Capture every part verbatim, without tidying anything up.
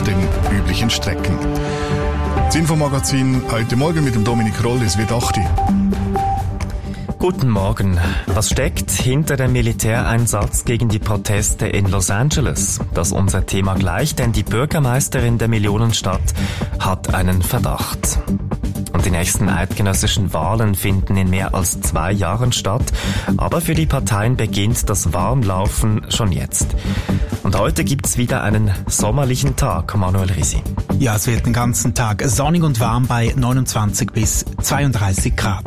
den üblichen Strecken. Das Infomagazin heute Morgen mit dem Dominik Roll, es wird acht Uhr. Guten Morgen. Was steckt hinter dem Militäreinsatz gegen die Proteste in Los Angeles? Das ist unser Thema gleich, denn die Bürgermeisterin der Millionenstadt hat einen Verdacht. Und die nächsten eidgenössischen Wahlen finden in mehr als zwei Jahren statt. Aber für die Parteien beginnt das Warmlaufen schon jetzt. Und heute gibt's wieder einen sommerlichen Tag, Manuel Risi. Ja, es wird den ganzen Tag sonnig und warm bei neunundzwanzig bis zweiunddreißig Grad.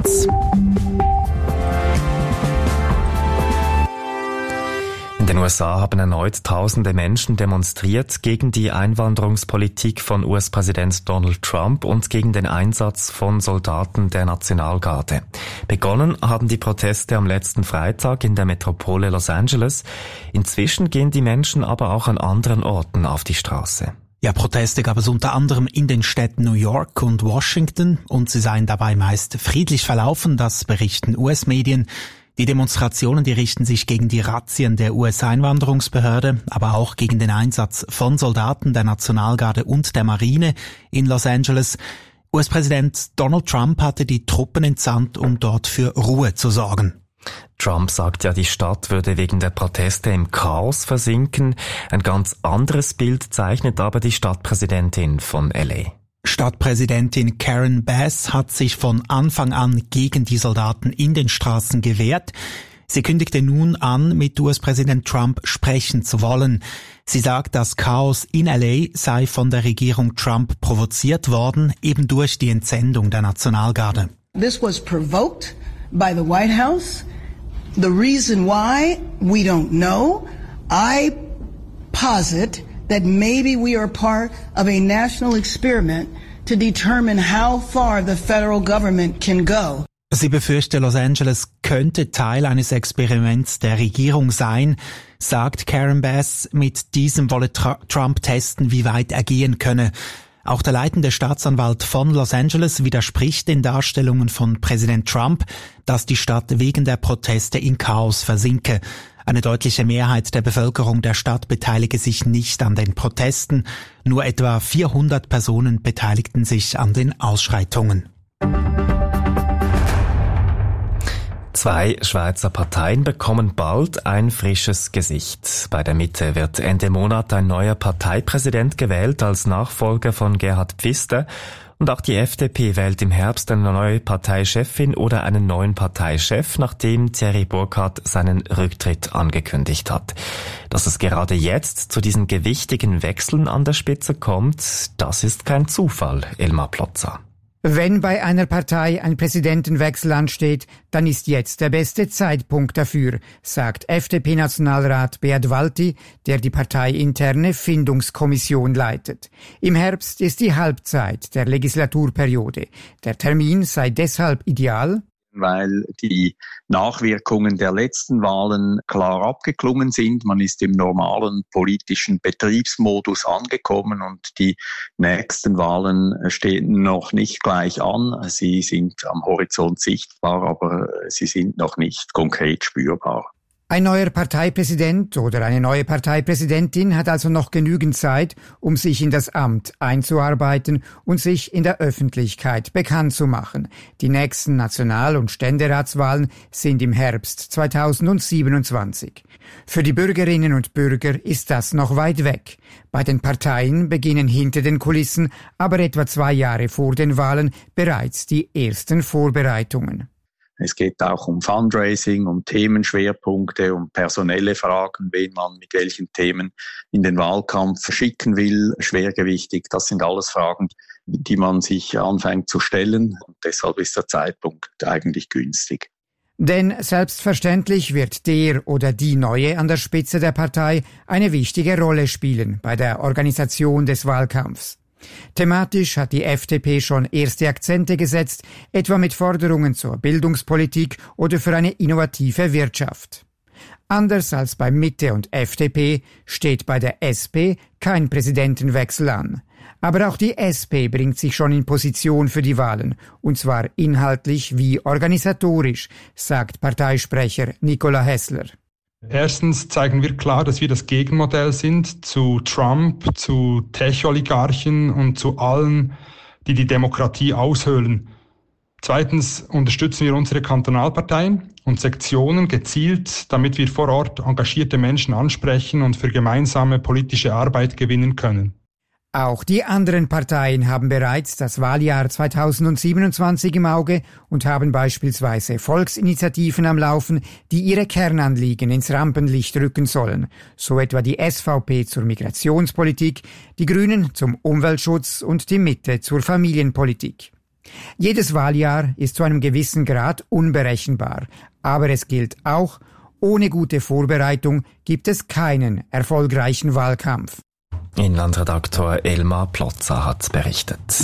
In den U S A haben erneut tausende Menschen demonstriert gegen die Einwanderungspolitik von U S-Präsident Donald Trump und gegen den Einsatz von Soldaten der Nationalgarde. Begonnen haben die Proteste am letzten Freitag in der Metropole Los Angeles. Inzwischen gehen die Menschen aber auch an anderen Orten auf die Straße. Ja, Proteste gab es unter anderem in den Städten New York und Washington und sie seien dabei meist friedlich verlaufen, das berichten U S-Medien. Die Demonstrationen, die richten sich gegen die Razzien der U S-Einwanderungsbehörde, aber auch gegen den Einsatz von Soldaten der Nationalgarde und der Marine in Los Angeles. U S-Präsident Donald Trump hatte die Truppen entsandt, um dort für Ruhe zu sorgen. Trump sagt ja, die Stadt würde wegen der Proteste im Chaos versinken. Ein ganz anderes Bild zeichnet aber die Stadtpräsidentin von L A. Stadtpräsidentin Karen Bass hat sich von Anfang an gegen die Soldaten in den Straßen gewehrt. Sie kündigte nun an, mit U S-Präsident Trump sprechen zu wollen. Sie sagt, das Chaos in L A sei von der Regierung Trump provoziert worden, eben durch die Entsendung der Nationalgarde. This was provoked by the White House. The reason why, we don't know. I posit that maybe we are part of a national experiment to determine how far the federal government can go. Sie befürchte, Los Angeles könnte Teil eines Experiments der Regierung sein, sagt Karen Bass. Mit diesem wolle Tra- Trump testen, wie weit er gehen könne. Auch der leitende Staatsanwalt von Los Angeles widerspricht den Darstellungen von Präsident Trump, dass die Stadt wegen der Proteste in Chaos versinke. Eine deutliche Mehrheit der Bevölkerung der Stadt beteilige sich nicht an den Protesten. Nur etwa vierhundert Personen beteiligten sich an den Ausschreitungen. Zwei Schweizer Parteien bekommen bald ein frisches Gesicht. Bei der Mitte wird Ende Monat ein neuer Parteipräsident gewählt als Nachfolger von Gerhard Pfister. Und auch die F D P wählt im Herbst eine neue Parteichefin oder einen neuen Parteichef, nachdem Thierry Burkhardt seinen Rücktritt angekündigt hat. Dass es gerade jetzt zu diesen gewichtigen Wechseln an der Spitze kommt, das ist kein Zufall, Elmar Plotzer. Wenn bei einer Partei ein Präsidentenwechsel ansteht, dann ist jetzt der beste Zeitpunkt dafür, sagt F D P-Nationalrat Beat Walti, der die parteiinterne Findungskommission leitet. Im Herbst ist die Halbzeit der Legislaturperiode. Der Termin sei deshalb ideal, weil die Nachwirkungen der letzten Wahlen klar abgeklungen sind. Man ist im normalen politischen Betriebsmodus angekommen und die nächsten Wahlen stehen noch nicht gleich an. Sie sind am Horizont sichtbar, aber sie sind noch nicht konkret spürbar. Ein neuer Parteipräsident oder eine neue Parteipräsidentin hat also noch genügend Zeit, um sich in das Amt einzuarbeiten und sich in der Öffentlichkeit bekannt zu machen. Die nächsten National- und Ständeratswahlen sind im Herbst zweitausendsiebenundzwanzig. Für die Bürgerinnen und Bürger ist das noch weit weg. Bei den Parteien beginnen hinter den Kulissen, aber etwa zwei Jahre vor den Wahlen bereits die ersten Vorbereitungen. Es geht auch um Fundraising, um Themenschwerpunkte, um personelle Fragen, wen man mit welchen Themen in den Wahlkampf schicken will, schwergewichtig. Das sind alles Fragen, die man sich anfängt zu stellen. Und deshalb ist der Zeitpunkt eigentlich günstig. Denn selbstverständlich wird der oder die Neue an der Spitze der Partei eine wichtige Rolle spielen bei der Organisation des Wahlkampfs. Thematisch hat die F D P schon erste Akzente gesetzt, etwa mit Forderungen zur Bildungspolitik oder für eine innovative Wirtschaft. Anders als bei Mitte und F D P steht bei der S P kein Präsidentenwechsel an. Aber auch die S P bringt sich schon in Position für die Wahlen, und zwar inhaltlich wie organisatorisch, sagt Parteisprecher Nicola Hässler. Erstens zeigen wir klar, dass wir das Gegenmodell sind zu Trump, zu Tech-Oligarchen und zu allen, die die Demokratie aushöhlen. Zweitens unterstützen wir unsere Kantonalparteien und Sektionen gezielt, damit wir vor Ort engagierte Menschen ansprechen und für gemeinsame politische Arbeit gewinnen können. Auch die anderen Parteien haben bereits das Wahljahr zweitausendsiebenundzwanzig im Auge und haben beispielsweise Volksinitiativen am Laufen, die ihre Kernanliegen ins Rampenlicht rücken sollen, so etwa die S V P zur Migrationspolitik, die Grünen zum Umweltschutz und die Mitte zur Familienpolitik. Jedes Wahljahr ist zu einem gewissen Grad unberechenbar, aber es gilt auch, ohne gute Vorbereitung gibt es keinen erfolgreichen Wahlkampf. Inlandredaktor Elmar Plotzer hat berichtet.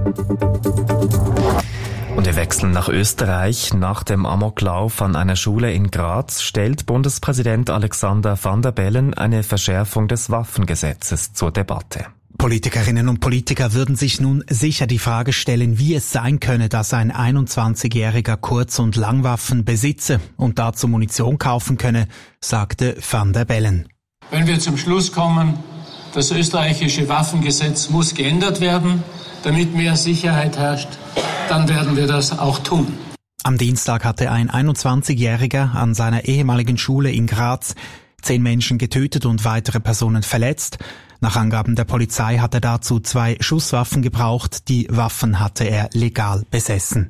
Und wir wechseln nach Österreich. Nach dem Amoklauf an einer Schule in Graz stellt Bundespräsident Alexander Van der Bellen eine Verschärfung des Waffengesetzes zur Debatte. Politikerinnen und Politiker würden sich nun sicher die Frage stellen, wie es sein könne, dass ein einundzwanzigjähriger Kurz- und Langwaffen besitze und dazu Munition kaufen könne, sagte Van der Bellen. Wenn wir zum Schluss kommen, das österreichische Waffengesetz muss geändert werden, damit mehr Sicherheit herrscht, dann werden wir das auch tun. Am Dienstag hatte ein einundzwanzigjähriger an seiner ehemaligen Schule in Graz zehn Menschen getötet und weitere Personen verletzt. Nach Angaben der Polizei hat er dazu zwei Schusswaffen gebraucht. Die Waffen hatte er legal besessen.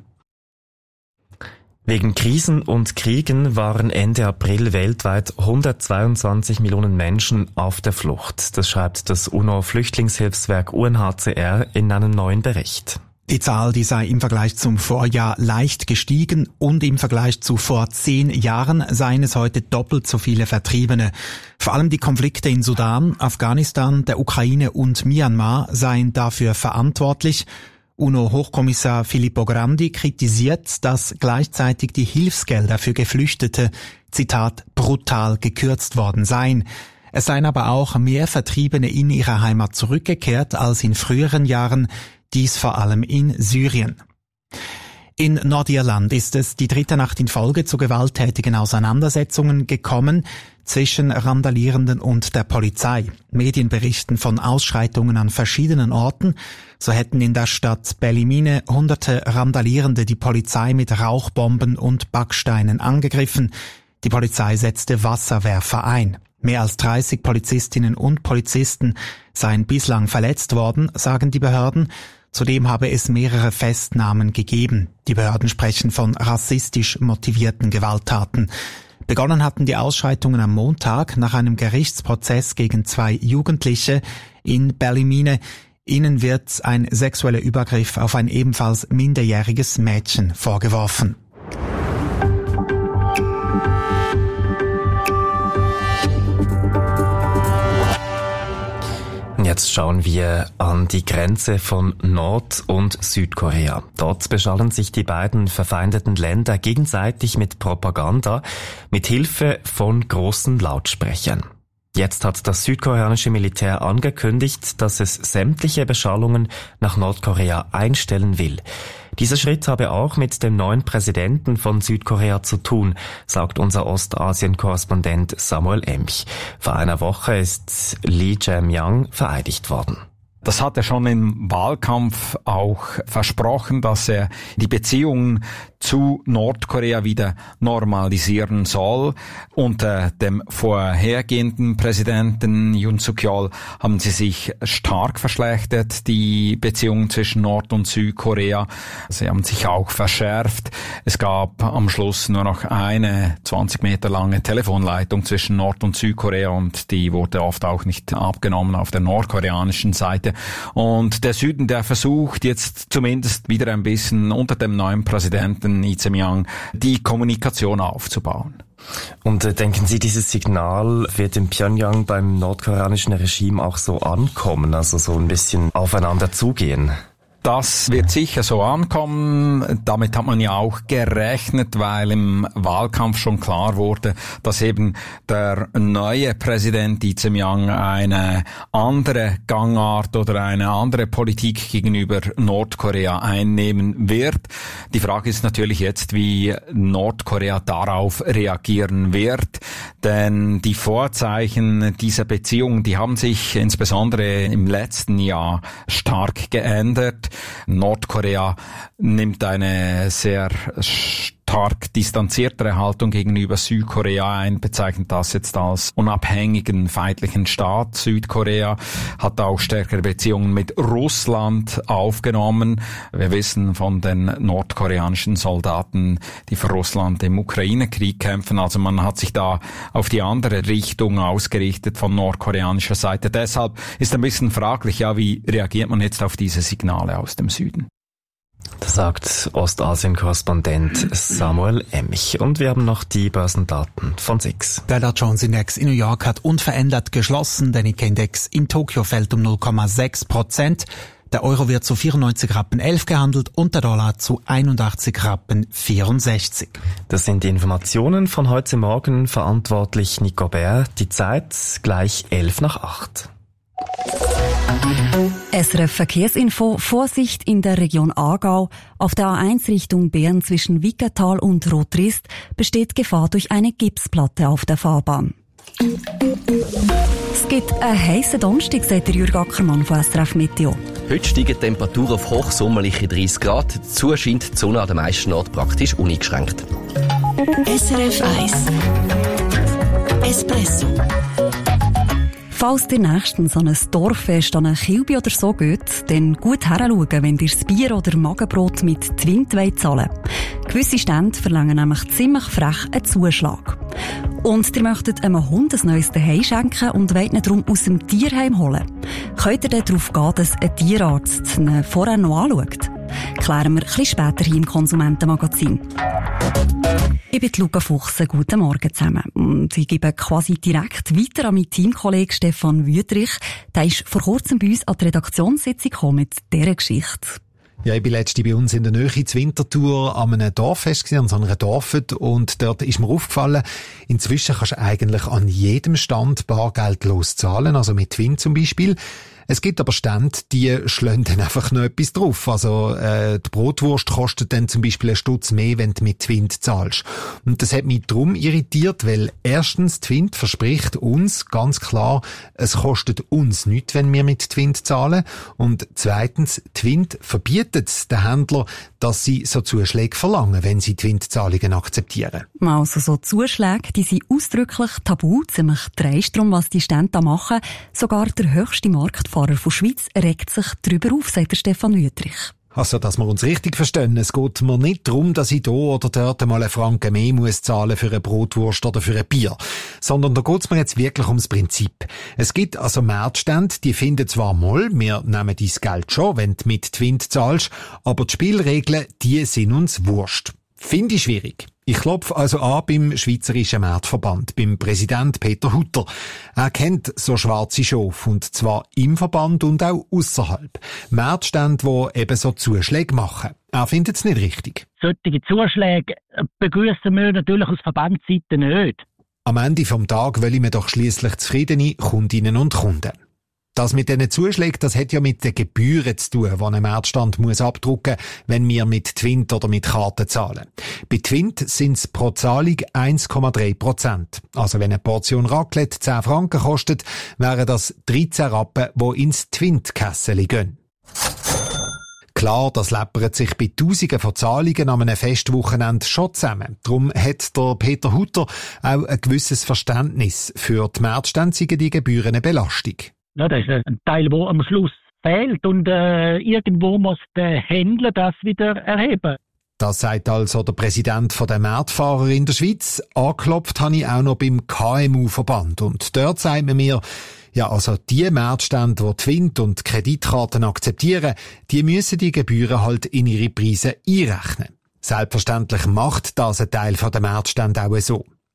Wegen Krisen und Kriegen waren Ende April weltweit hundertzweiundzwanzig Millionen Menschen auf der Flucht. Das schreibt das UNO-Flüchtlingshilfswerk U N H C R in einem neuen Bericht. Die Zahl, die sei im Vergleich zum Vorjahr leicht gestiegen und im Vergleich zu vor zehn Jahren seien es heute doppelt so viele Vertriebene. Vor allem die Konflikte in Sudan, Afghanistan, der Ukraine und Myanmar seien dafür verantwortlich. UNO-Hochkommissar Filippo Grandi kritisiert, dass gleichzeitig die Hilfsgelder für Geflüchtete, Zitat, brutal gekürzt worden seien. Es seien aber auch mehr Vertriebene in ihre Heimat zurückgekehrt als in früheren Jahren, dies vor allem in Syrien. In Nordirland ist es die dritte Nacht in Folge zu gewalttätigen Auseinandersetzungen gekommen zwischen Randalierenden und der Polizei. Medien berichten von Ausschreitungen an verschiedenen Orten. So hätten in der Stadt Ballymena hunderte Randalierende die Polizei mit Rauchbomben und Backsteinen angegriffen. Die Polizei setzte Wasserwerfer ein. Mehr als dreißig Polizistinnen und Polizisten seien bislang verletzt worden, sagen die Behörden. Zudem habe es mehrere Festnahmen gegeben. Die Behörden sprechen von rassistisch motivierten Gewalttaten. Begonnen hatten die Ausschreitungen am Montag nach einem Gerichtsprozess gegen zwei Jugendliche in Ballymena. Ihnen wird ein sexueller Übergriff auf ein ebenfalls minderjähriges Mädchen vorgeworfen. Jetzt schauen wir an die Grenze von Nord- und Südkorea. Dort beschallen sich die beiden verfeindeten Länder gegenseitig mit Propaganda mit Hilfe von großen Lautsprechern. Jetzt hat das südkoreanische Militär angekündigt, dass es sämtliche Beschallungen nach Nordkorea einstellen will. Dieser Schritt habe auch mit dem neuen Präsidenten von Südkorea zu tun, sagt unser Ostasien-Korrespondent Samuel Emch. Vor einer Woche ist Lee Jae-myung vereidigt worden. Das hat er schon im Wahlkampf auch versprochen, dass er die Beziehungen zu Nordkorea wieder normalisieren soll. Unter dem vorhergehenden Präsidenten Yoon Suk-yeol haben sie sich stark verschlechtert, die Beziehungen zwischen Nord- und Südkorea. Sie haben sich auch verschärft. Es gab am Schluss nur noch eine zwanzig Meter lange Telefonleitung zwischen Nord- und Südkorea und die wurde oft auch nicht abgenommen auf der nordkoreanischen Seite. Und der Süden, der versucht jetzt zumindest wieder ein bisschen unter dem neuen Präsidenten Lee Jae-myung die Kommunikation aufzubauen. Und äh, denken Sie, dieses Signal wird in Pyongyang beim nordkoreanischen Regime auch so ankommen, also so ein bisschen aufeinander zugehen? Das wird sicher so ankommen. Damit hat man ja auch gerechnet, weil im Wahlkampf schon klar wurde, dass eben der neue Präsident Lee Jae-myung eine andere Gangart oder eine andere Politik gegenüber Nordkorea einnehmen wird. Die Frage ist natürlich jetzt, wie Nordkorea darauf reagieren wird, denn die Vorzeichen dieser Beziehung, die haben sich insbesondere im letzten Jahr stark geändert. Nordkorea nimmt eine sehr stark distanziertere Haltung gegenüber Südkorea ein, bezeichnet das jetzt als unabhängigen, feindlichen Staat. Südkorea hat auch stärkere Beziehungen mit Russland aufgenommen. Wir wissen von den nordkoreanischen Soldaten, die für Russland im Ukraine-Krieg kämpfen. Also man hat sich da auf die andere Richtung ausgerichtet von nordkoreanischer Seite. Deshalb ist ein bisschen fraglich, ja, wie reagiert man jetzt auf diese Signale aus dem Süden? Das sagt Ostasien-Korrespondent Samuel Emmich. Und wir haben noch die Börsendaten von S I X. Der Dow Jones Index in New York hat unverändert geschlossen. Der Nikkei-Index in Tokio fällt um null Komma sechs Prozent. Der Euro wird zu vierundneunzig Rappen elf gehandelt und der Dollar zu einundachtzig Rappen vierundsechzig. Das sind die Informationen von heute Morgen. Verantwortlich Nico Bär. Die Zeit gleich elf nach acht. S R F Verkehrsinfo. Vorsicht in der Region Aargau. Auf der A eins Richtung Bern zwischen Wickertal und Rotrist besteht Gefahr durch eine Gipsplatte auf der Fahrbahn. Es gibt einen heissen Donnerstag, sagt der Jürg Ackermann von S R F Meteo. Heute steigen die Temperaturen auf hochsommerliche dreißig Grad. Dazu scheint die Sonne an den meisten Orten praktisch uneingeschränkt. S R F eins Espresso. Falls dir nächstens an ein Dorffest, an ein Kilby oder so geht, dann gut heranschauen, wenn dir das Bier oder Magenbrot mit Twint zahlen wollt. Gewisse Stände verlangen nämlich ziemlich frech einen Zuschlag. Und ihr möchtet einem Hund ein neues Zuhause schenken und wollt ihn darum aus dem Tierheim holen. Könnt ihr dann darauf gehen, dass ein Tierarzt ihn vorher noch anschaut? Klären wir ein bisschen später hier im Konsumentenmagazin. Ich bin Luca Fuchs, guten Morgen zusammen. Und ich gebe quasi direkt weiter an meinen Teamkollegen Stefan Wüthrich. Der ist vor kurzem bei uns an die Redaktionssitzung gekommen mit dieser Geschichte. Ja, ich war letztens bei uns in der Nähe zur Winterthur an einem Dorffest gewesen, an so einer Dorfet, und dort ist mir aufgefallen, inzwischen kannst du eigentlich an jedem Stand bargeldlos zahlen, also mit Twint zum Beispiel. Es gibt aber Stände, die schlagen dann einfach noch etwas drauf. Also äh, die Brotwurst kostet dann zum Beispiel einen Stutz mehr, wenn du mit Twint zahlst. Und das hat mich darum irritiert, weil erstens Twint verspricht uns ganz klar, es kostet uns nichts, wenn wir mit Twint zahlen. Und zweitens, Twint verbietet den Händler, dass sie so Zuschläge verlangen, wenn sie Twint-Zahlungen akzeptieren. Also so Zuschläge, die sind ausdrücklich tabu, ziemlich dreist darum, was die Stände da machen. Sogar der höchste Marktfahrer von Schweiz regt sich darüber auf, sagt der Stefan Wüthrich. Also, dass wir uns richtig verstehen, es geht mir nicht darum, dass ich da oder dort mal einen Franken mehr muss zahlen für eine Brotwurst oder für ein Bier. Sondern da geht's mir jetzt wirklich ums Prinzip. Es gibt also Marktstände, die finden zwar mal, wir nehmen dein Geld schon, wenn du mit Twint zahlst, aber die Spielregeln, die sind uns wurscht. Finde ich schwierig. Ich klopfe also an beim Schweizerischen Marktverband, beim Präsident Peter Hutter. Er kennt so schwarze Schafe, und zwar im Verband und auch ausserhalb. Marktstände, die eben so Zuschläge machen. Er findet es nicht richtig. Solche Zuschläge begrüßen wir natürlich aus Verbandsseite nicht. Am Ende vom Tag wollen wir doch schliesslich zufriedene Kundinnen und Kunden. Das mit diesen Zuschlägen, das hat ja mit den Gebühren zu tun, die ein Marktstand muss abdrucken, wenn wir mit Twint oder mit Karte zahlen. Bei Twint sind es pro Zahlung eins Komma drei Prozent. Also wenn eine Portion Raclette zehn Franken kostet, wären das dreizehn Rappen, die ins Twint-Kässeli gehen. Klar, das läppert sich bei Tausenden von Zahlungen an einem Festwochenende schon zusammen. Darum hat der Peter Hutter auch ein gewisses Verständnis für die Marktstände, die Gebührenbelastung. Ja, das ist ein Teil, der am Schluss fehlt, und äh, irgendwo muss der Händler das wieder erheben. Das sagt also der Präsident der Marktfahrer in der Schweiz. Angeklopft habe ich auch noch beim K M U-Verband. Und dort sagt man mir, ja, also die Marktstände, die Twint und Kreditkarten akzeptieren, die müssen die Gebühren halt in ihre Preise einrechnen. Selbstverständlich macht das ein Teil der Marktstände auch so.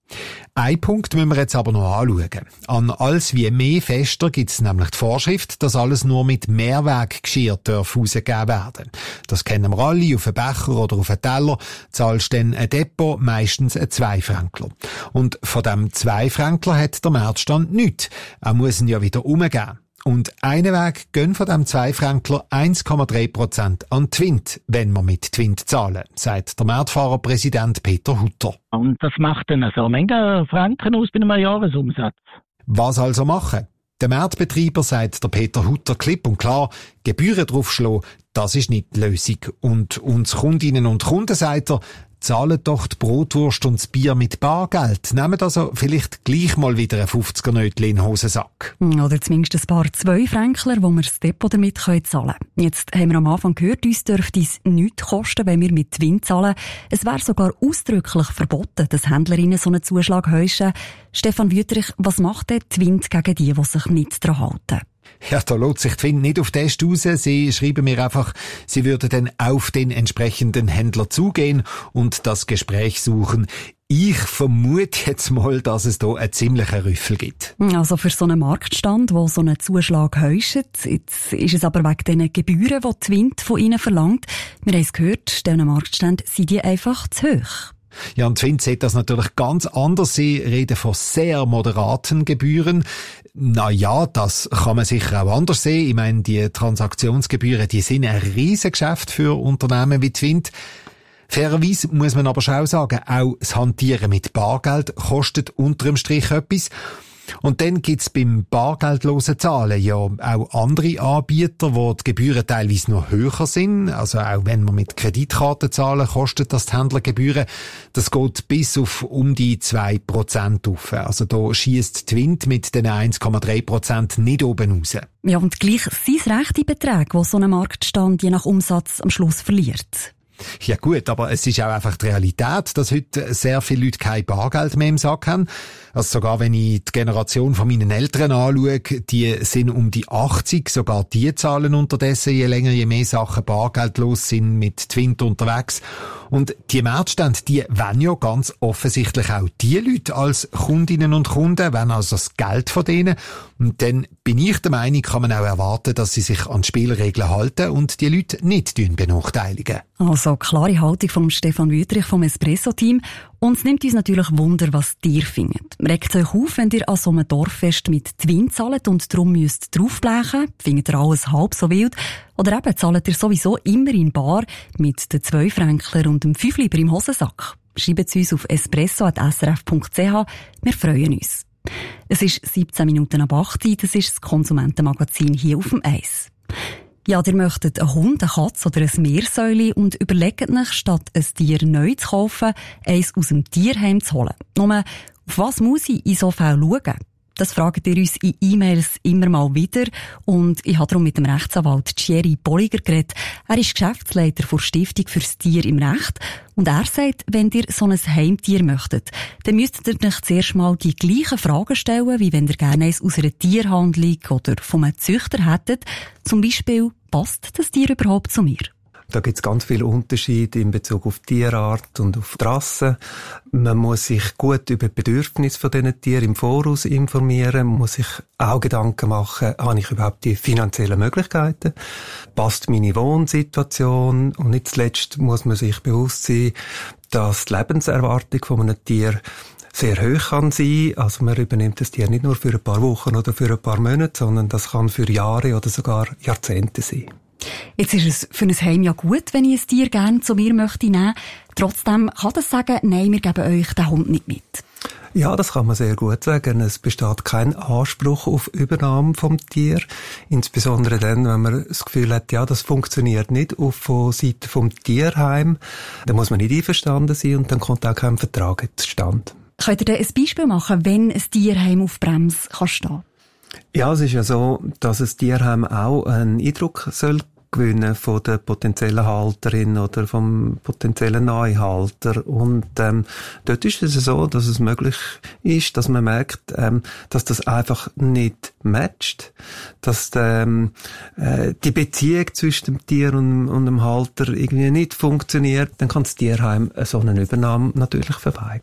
Ein Punkt müssen wir jetzt aber noch anschauen. An alles wie mehr Fester gibt es nämlich die Vorschrift, dass alles nur mit Mehrweggeschirr herausgegeben werden. Das kennen wir alle, auf einen Becher oder auf einen Teller zahlst du dann ein Depot, meistens ein Zweifränkler. Und von dem Zweifränkler hat der Märzstand nichts. Er muss ihn ja wieder umgeben. Und einen Weg gehen von dem Zweifränkler eins Komma drei Prozent an Twint, wenn wir mit Twint zahlen, sagt der Märtfahrerpräsident Peter Hutter. Und das macht dann so eine Menge Franken aus bei einem Jahresumsatz. Was also machen? Der Märtbetreiber, sagt der Peter Hutter klipp und klar, Gebühren draufschlagen, das ist nicht die Lösung. Und uns Kundinnen und Kunden, sagt er, zahlen doch die Brotwurst und das Bier mit Bargeld. Nehmt also vielleicht gleich mal wieder ein fünfziger-Nötchen in den Hosensack. Oder zumindest ein paar Zweifränkler, wo wir das Depot damit zahlen können. Jetzt haben wir am Anfang gehört, uns dürfte es nichts kosten, wenn wir mit Twint zahlen. Es wäre sogar ausdrücklich verboten, dass Händlerinnen so einen Zuschlag heischen. Stefan Wüthrich, was macht der Twint gegen die, die sich nicht daran halten? Ja, da lässt sich Twint nicht auf Test raus. Sie schreiben mir einfach, sie würden dann auf den entsprechenden Händler zugehen und das Gespräch suchen. Ich vermute jetzt mal, dass es da einen ziemlichen Rüffel gibt. Also für so einen Marktstand, wo so einen Zuschlag heischt, jetzt ist es aber wegen diesen Gebühren, die Twint von ihnen verlangt. Wir haben es gehört, diesen Marktständen sind die einfach zu hoch. Ja, und Twint sieht das natürlich ganz anders. Sie reden von sehr moderaten Gebühren. Na ja, das kann man sicher auch anders sehen. Ich meine, die Transaktionsgebühren, die sind ein Riesengeschäft für Unternehmen wie Twint. Fairerweise muss man aber schon sagen, auch das Hantieren mit Bargeld kostet unterm Strich etwas. Und dann gibt's beim bargeldlosen Zahlen ja auch andere Anbieter, wo die Gebühren teilweise noch höher sind. Also auch wenn man mit Kreditkarten zahlen, kostet das die Händlergebühren. Das geht bis auf um die zwei Prozent auf. Also da schiesst Twint mit den eins Komma drei Prozent nicht oben raus. Ja, und gleich sind es rechte Beträge, die so ein Marktstand je nach Umsatz am Schluss verliert. Ja gut, aber es ist auch einfach die Realität, dass heute sehr viele Leute kein Bargeld mehr im Sack haben. Also sogar wenn ich die Generation von meinen Eltern anschaue, die sind um die achtzig, sogar die zahlen unterdessen je länger, je mehr Sachen bargeldlos sind mit Twint unterwegs. Und die Märtstände, die wollen ja ganz offensichtlich auch die Leute als Kundinnen und Kunden, wollen also das Geld von denen. Und dann bin ich der Meinung, kann man auch erwarten, dass sie sich an die Spielregeln halten und die Leute nicht benachteiligen. Also klare Haltung vom Stefan Wüthrich vom Espresso-Team. Und es nimmt uns natürlich Wunder, was ihr findet. Regt euch auf, wenn ihr an so einem Dorffest mit Twint zahlt und darum müsst draufblechen. Findet ihr alles halb so wild? Oder eben zahlt ihr sowieso immer in Bar mit den zwei Fränkler und dem Fünfliber im Hosensack? Schreibt es uns auf espresso at s r f punkt c h. Wir freuen uns. Es ist siebzehn Minuten ab acht. Das ist das Konsumentenmagazin hier auf dem Eis. Ja, ihr möchtet einen Hund, eine Katze oder ein Meersäule und überlegt euch, statt ein Tier neu zu kaufen, eins aus dem Tierheim zu holen. Nur, auf was muss ich in so Fällen schauen? Das fragt ihr uns in E-Mails immer mal wieder. Und ich habe darum mit dem Rechtsanwalt Thierry Bolliger geredet. Er ist Geschäftsleiter der Stiftung fürs Tier im Recht. Und er sagt, wenn ihr so ein Heimtier möchtet, dann müsstet ihr euch zuerst mal die gleichen Fragen stellen, wie wenn ihr gerne eins aus einer Tierhandlung oder von einem Züchter hättet. Zum Beispiel, passt das Tier überhaupt zu mir? Da gibt es ganz viele Unterschiede in Bezug auf Tierart und auf die Rasse. Man muss sich gut über die Bedürfnisse von diesen Tieren im Voraus informieren. Man muss sich auch Gedanken machen, habe ich überhaupt die finanziellen Möglichkeiten? Passt meine Wohnsituation? Und nicht zuletzt muss man sich bewusst sein, dass die Lebenserwartung von einem Tier sehr hoch kann sein. Also man übernimmt das Tier nicht nur für ein paar Wochen oder für ein paar Monate, sondern das kann für Jahre oder sogar Jahrzehnte sein. Jetzt ist es für ein Heim ja gut, wenn ich ein Tier gerne zu mir möchte nehmen. Trotzdem kann das sagen, nein, wir geben euch den Hund nicht mit. Ja, das kann man sehr gut sagen. Es besteht kein Anspruch auf Übernahme vom Tier. Insbesondere dann, wenn man das Gefühl hat, ja, das funktioniert nicht auf von Seite vom Tierheim. Dann muss man nicht einverstanden sein und dann kommt auch kein Vertrag zustande. Könnt ihr denn ein Beispiel machen, wenn ein Tierheim auf Bremse kann stehen? Ja, es ist ja so, dass das Tierheim auch einen Eindruck soll gewinnen von der potenziellen Halterin oder vom potenziellen Neuhalter. Und ähm, dort ist es so, dass es möglich ist, dass man merkt, ähm, dass das einfach nicht matcht, dass ähm, äh, die Beziehung zwischen dem Tier und, und dem Halter irgendwie nicht funktioniert. Dann kann das Tierheim so eine Übernahme natürlich verweigern.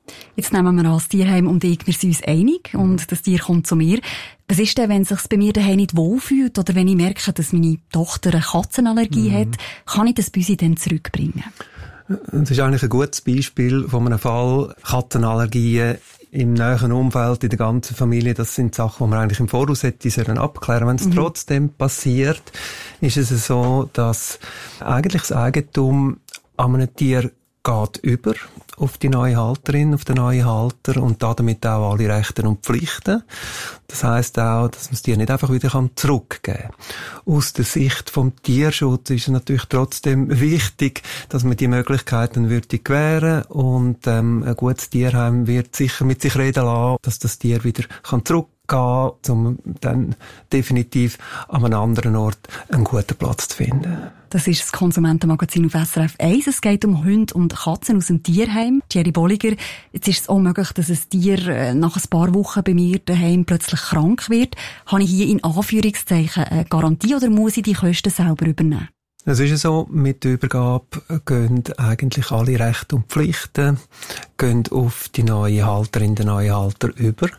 Jetzt nehmen wir an, das Tierheim und ich, wir sind uns einig und das Tier kommt zu mir. Was ist denn, wenn es sich bei mir daheim nicht wohlfühlt oder wenn ich merke, dass meine Tochter eine Katzenallergie mhm. hat, kann ich das Büsi dann zurückbringen? Das ist eigentlich ein gutes Beispiel von einem Fall Katzenallergien im näheren Umfeld, in der ganzen Familie. Das sind Sachen, die man eigentlich im Voraus hätte abklären. Wenn es mhm. trotzdem passiert, ist es so, dass eigentlich das Eigentum an einem Tier geht über auf die neue Halterin, auf den neuen Halter und damit auch alle Rechte und Pflichten. Das heisst auch, dass man das Tier nicht einfach wieder zurückgeben kann. Aus der Sicht vom Tierschutz ist es natürlich trotzdem wichtig, dass man die Möglichkeiten würde gewähren und ähm, ein gutes Tierheim wird sicher mit sich reden lassen, dass das Tier wieder zurückgehen kann, um dann definitiv an einem anderen Ort einen guten Platz zu finden. Das ist das Konsumentenmagazin auf S R F eins. Es geht um Hunde und Katzen aus dem Tierheim. Thierry Bolliger, jetzt ist es auch möglich, dass ein Tier nach ein paar Wochen bei mir daheim plötzlich krank wird. Habe ich hier in Anführungszeichen eine Garantie oder muss ich die Kosten selber übernehmen? Es ist so, mit der Übergabe gehen eigentlich alle Rechte und Pflichten gehen auf die neue Halterin, den neuen Halter über.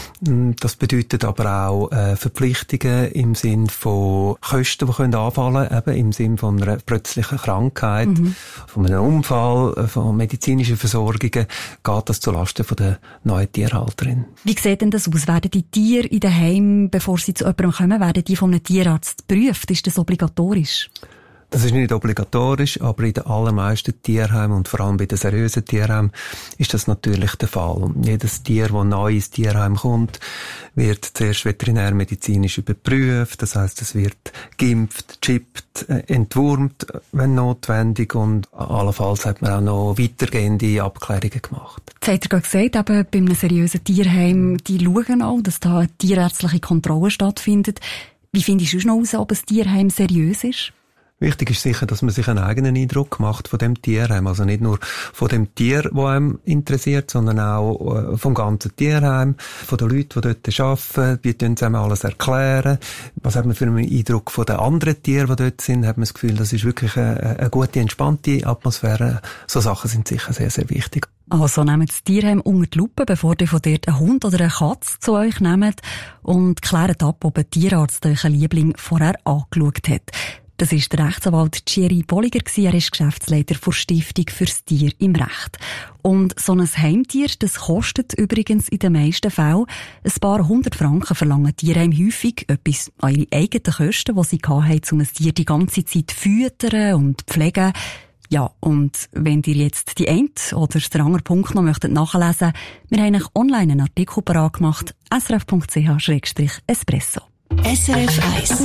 Das bedeutet aber auch äh, Verpflichtungen im Sinn von Kosten, die können anfallen, eben im Sinn von einer plötzlichen Krankheit, mhm. von einem Unfall, von medizinischen Versorgungen, geht das zulasten von der neuen Tierhalterin. Wie sieht denn das aus? Werden die Tiere in den Heimen, bevor sie zu jemandem kommen, werden die von einem Tierarzt geprüft? Ist das obligatorisch? Das ist nicht obligatorisch, aber in den allermeisten Tierheimen und vor allem bei den seriösen Tierheimen ist das natürlich der Fall. Und jedes Tier, das neu ins Tierheim kommt, wird zuerst veterinärmedizinisch überprüft. Das heisst, es wird geimpft, chippt, entwurmt, wenn notwendig. Und allenfalls hat man auch noch weitergehende Abklärungen gemacht. Jetzt habt ihr gerade gesagt, eben bei einem seriösen Tierheim, die schauen auch, dass da eine tierärztliche Kontrolle stattfindet. Wie findest du noch heraus, ob ein Tierheim seriös ist? Wichtig ist sicher, dass man sich einen eigenen Eindruck macht von dem Tierheim. Also nicht nur von dem Tier, das einem interessiert, sondern auch vom ganzen Tierheim, von den Leuten, die dort arbeiten. Wie tun sie einem alles erklären? Was hat man für einen Eindruck von den anderen Tieren, die dort sind? Hat man das Gefühl, das ist wirklich eine, eine gute, entspannte Atmosphäre? So Sachen sind sicher sehr, sehr wichtig. Also nehmt das Tierheim unter die Lupe, bevor ihr von dort einen Hund oder eine Katze zu euch nehmt und klärt ab, ob ein Tierarzt euren Liebling vorher angeschaut hat. Das ist der Rechtsanwalt Thierry Bolliger. Er ist Geschäftsleiter der Stiftung fürs Tier im Recht. Und so ein Heimtier, das kostet übrigens in den meisten Fällen ein paar hundert Franken, verlangen Tierheim häufig etwas an ihre eigenen Kosten, die sie hatten, um ein Tier die ganze Zeit füttern und pflegen. Ja, und wenn ihr jetzt die eine oder den anderen Punkt noch möchtet nachlesen, wir haben euch online einen Artikel parat gemacht, s r f punkt c h slash espresso. S R F eins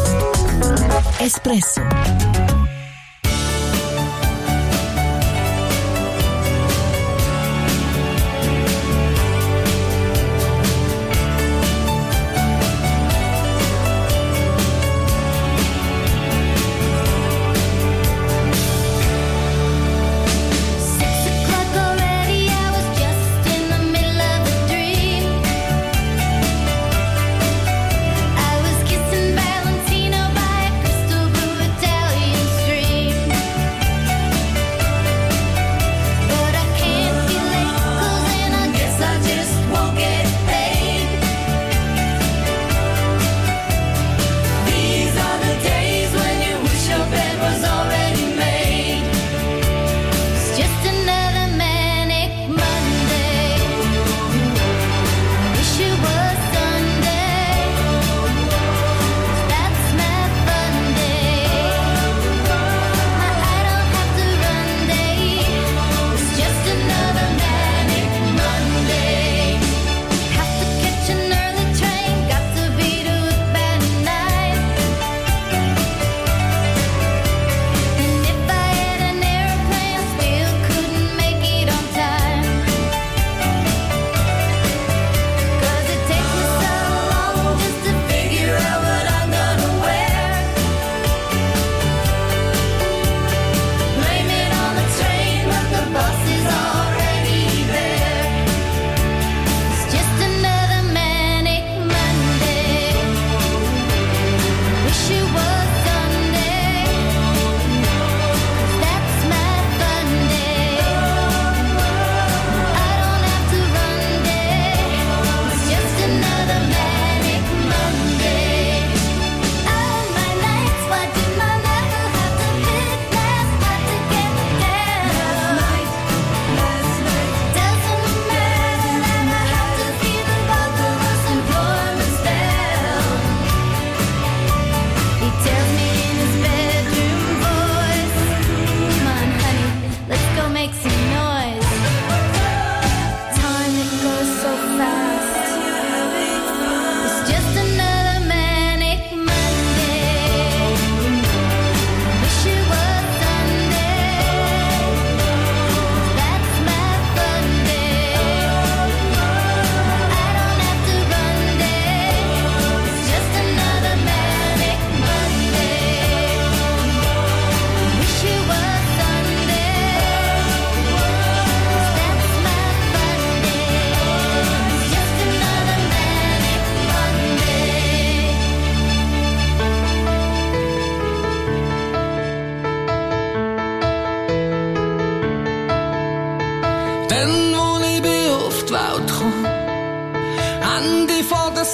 Espresso. Tell you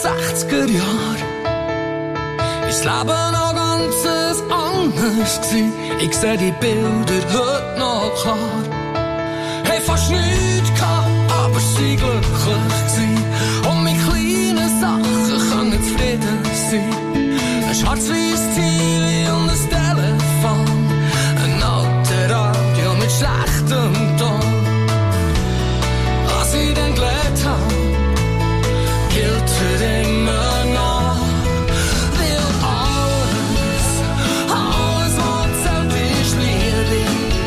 sechziger Jahren ist das Leben noch ganz anders gewesen. Ich seh die Bilder heute noch klar. Hey, fast nichts gehabt, aber sie glücklich gewesen. Und mit kleinen Sachen können zufrieden sein. Ein schwarz-weiss T V und ein Telefon, ein alter Radio mit schlechtem Ton. Was ich dann gelernt habe, gilt für immer noch. Weil alles, alles was zählt ist Liebe.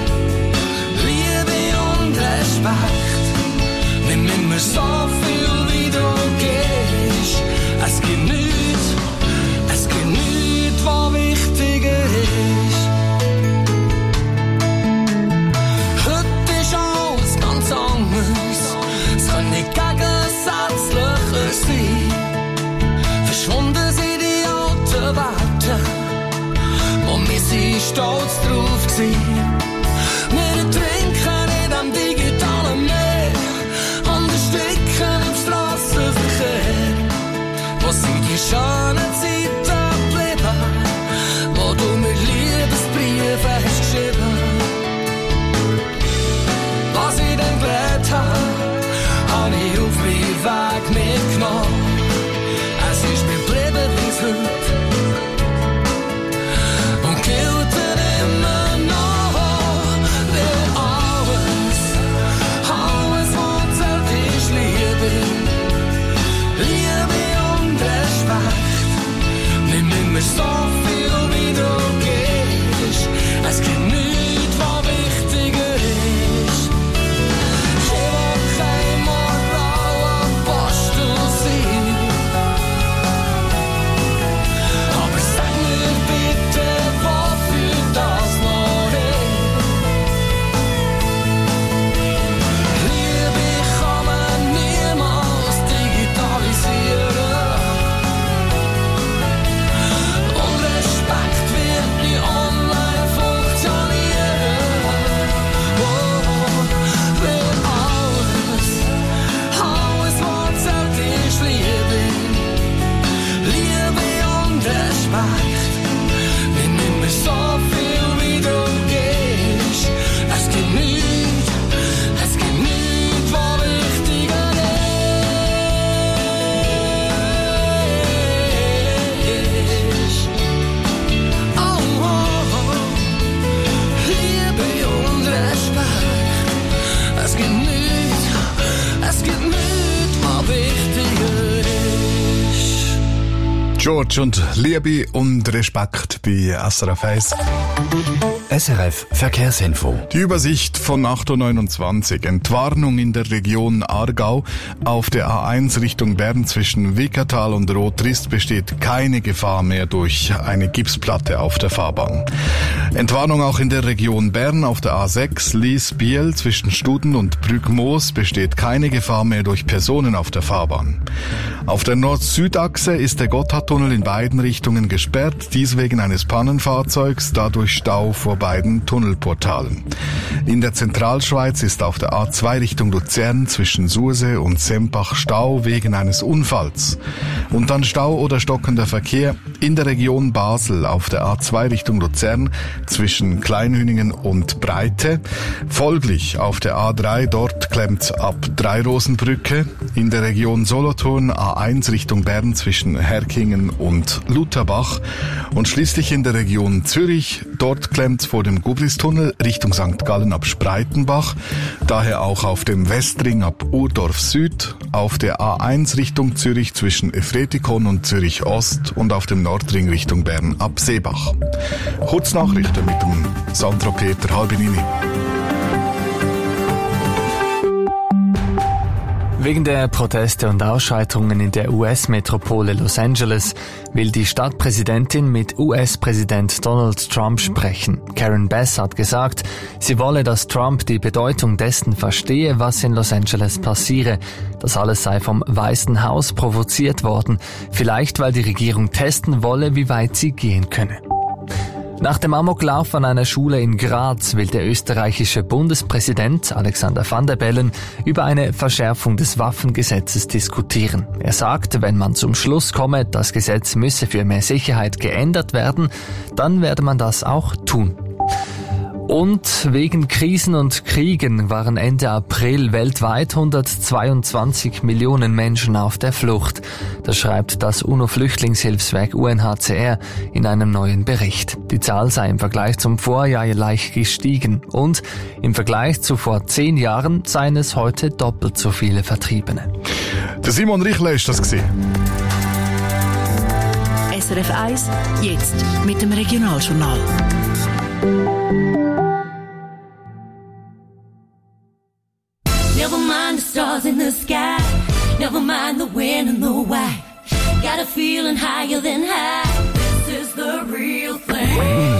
Liebe und Respekt. Nimm immer so viel wie du gehst. Es gibt nichts, es gibt nichts, was wichtiger ist. Heute ist alles ganz anders. Es kann nicht gegensätzlicher sein. Verschwunden sind die alten Werte, wo wir sind stolz drauf gewesen. Wir trinken in dem digitalen Meer und ersticken im Strassenverkehr. Wo sind die schönen Zeiten geblieben, wo du mir Liebesbriefe hast geschrieben? Was ich dann gelernt habe, habe ich auf meinen Weg mitgenommen. Es ist mir geblieben bis heute und gilt immer noch. Weil alles, alles was zählt ist Liebe. Liebe und Respekt. Nimm immer so viel wie du gehst. Es gibt nichts, was wichtiger ist. Ich will kein Moralapostel sein. Aber sag mir bitte, wofür das noch ist. Liebe kann man niemals digitalisieren. Und Respekt wird nie online funktionieren. Oh, weil alles, alles was zählt ist Liebe. Liebe und Respekt. Nimm immer so viel wie du gehst. Es gibt nichts, es gibt nichts, was wichtiger ist. Oh, oh, oh. Liebe und Respekt. Es gibt nichts, es gibt nichts, was wichtiger ist. George und Liebe und Respekt bei S R F eins. S R F Verkehrsinfo. Die Übersicht von acht Uhr neunundzwanzig. Entwarnung in der Region Aargau. Auf der A eins Richtung Bern zwischen Wickertal und Rotrist besteht keine Gefahr mehr durch eine Gipsplatte auf der Fahrbahn. Entwarnung auch in der Region Bern auf der A sechs Lies-Biel zwischen Studen und Brügmoos besteht keine Gefahr mehr durch Personen auf der Fahrbahn. Auf der Nord-Süd-Achse ist der Gotthardtunnel in beiden Richtungen gesperrt, dies wegen eines Pannenfahrzeugs, dadurch Stau vor beiden Tunnelportalen. In der Zentralschweiz ist auf der A zwei Richtung Luzern zwischen Sursee und Sempach Stau wegen eines Unfalls. Und dann Stau oder stockender Verkehr in der Region Basel auf der A zwei Richtung Luzern zwischen Kleinhüningen und Breite. Folglich auf der A drei, dort klemmt ab Dreirosenbrücke. In der Region Solothurn A eins Richtung Bern zwischen Herkingen und Lutherbach. Und schließlich in der Region Zürich, dort klemmt vor dem Gubristunnel Richtung Sankt Gallen ab Spreitenbach. Daher auch auf dem Westring ab Urdorf Süd, auf der A eins Richtung Zürich zwischen Efretikon und Zürich Ost und auf dem Nordring Richtung Bern ab Seebach. Kurznachrichten mit dem Sandro Peter Halbinini. Wegen der Proteste und Ausschreitungen in der U S-Metropole Los Angeles will die Stadtpräsidentin mit U S-Präsident Donald Trump sprechen. Karen Bass hat gesagt, sie wolle, dass Trump die Bedeutung dessen verstehe, was in Los Angeles passiere. Das alles sei vom Weißen Haus provoziert worden, vielleicht weil die Regierung testen wolle, wie weit sie gehen könne. Nach dem Amoklauf an einer Schule in Graz will der österreichische Bundespräsident Alexander Van der Bellen über eine Verschärfung des Waffengesetzes diskutieren. Er sagt, wenn man zum Schluss komme, das Gesetz müsse für mehr Sicherheit geändert werden, dann werde man das auch tun. Und wegen Krisen und Kriegen waren Ende April weltweit hundertzweiundzwanzig Millionen Menschen auf der Flucht. Das schreibt das UNO-Flüchtlingshilfswerk U N H C R in einem neuen Bericht. Die Zahl sei im Vergleich zum Vorjahr leicht gestiegen und im Vergleich zu vor zehn Jahren seien es heute doppelt so viele Vertriebene. Der Simon Richler ist das gewesen. S R F eins, jetzt mit dem Regionaljournal. Never mind the stars in the sky. Never mind the when and the why. Got a feeling higher than high. This is the real thing.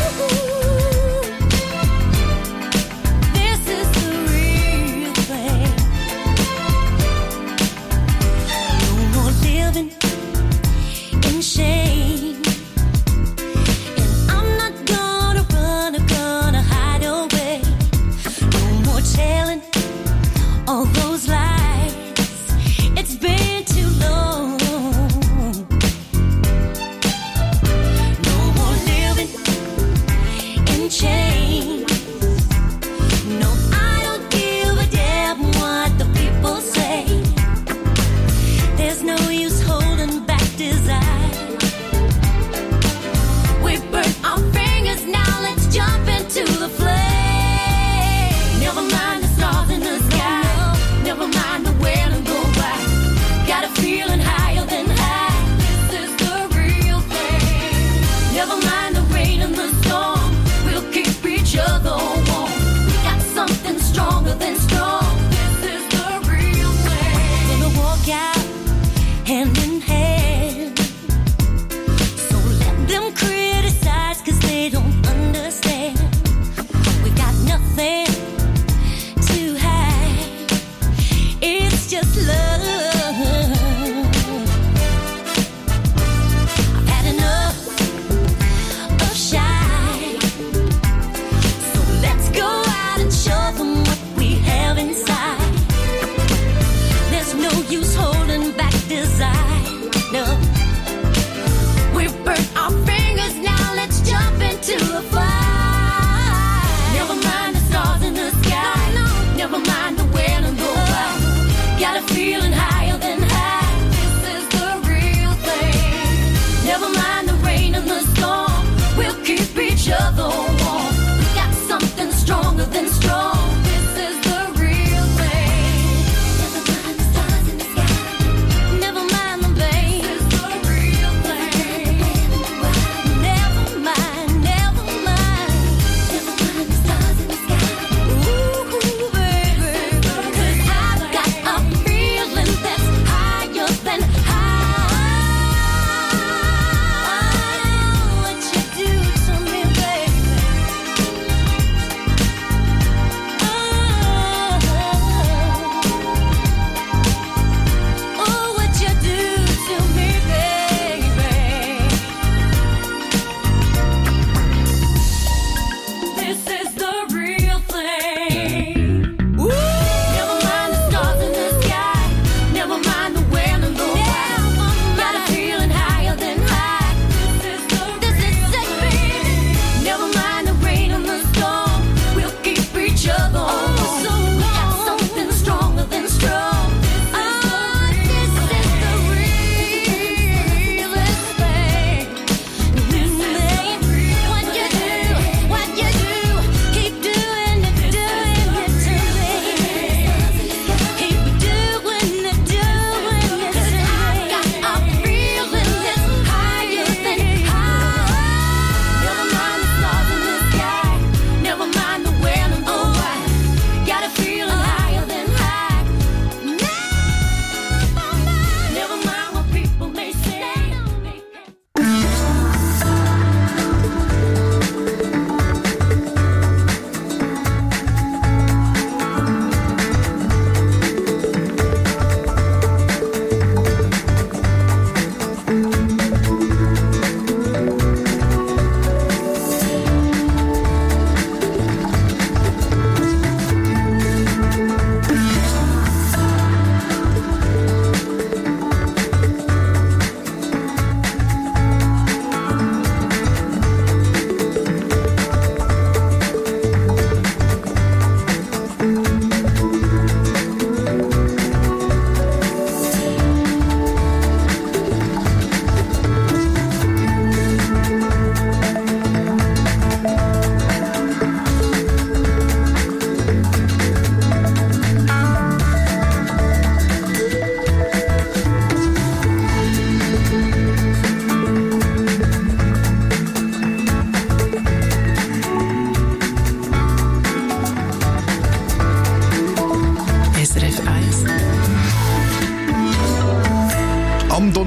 This is the real thing. No more living in shame. And I'm not gonna run or gonna hide away. No more telling all those lies, it's been too long. No more living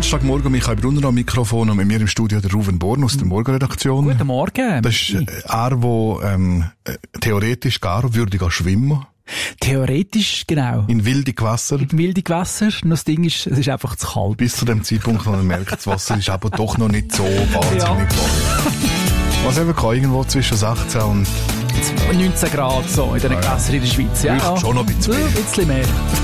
Donnerstagmorgen, Michael Brunner am Mikrofon und mit mir im Studio der Ruven Born aus der Morgenredaktion. Guten Morgen. Das ist er, der ähm, theoretisch gar würde schwimmen. Theoretisch, genau. In wilde Gewässer. In wilde Gewässer. Nur das Ding ist, es ist einfach zu kalt. Bis zu dem Zeitpunkt, wo man merkt, das Wasser ist aber doch noch nicht so wahnsinnig warm. Ja. Was eben kann, irgendwo zwischen sechzehn und neunzehn Grad so in den Gewässern in der Schweiz. Ja, ja. Schon noch ein bisschen mehr. Ein bisschen mehr.